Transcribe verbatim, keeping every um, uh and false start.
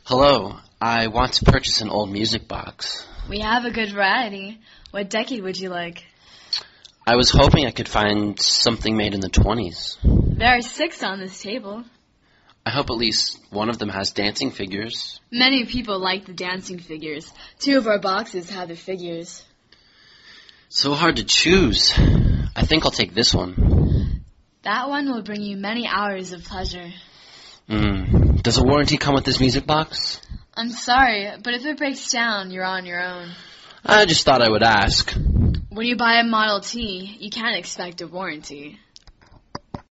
Hello, I want to purchase an old music box. We have a good variety. What decade would you like? I was hoping I could find something made in the twenties. There are six on this table. I hope at least one of them has dancing figures. Many people like the dancing figures. Two of our boxes have the figures. So hard to choose. I think I'll take this one. That one will bring you many hours of pleasure. Mm. Does a warranty come with this music box? I'm sorry, but if it breaks down, you're on your own. I just thought I would ask. When you buy a Model T, you can't expect a warranty.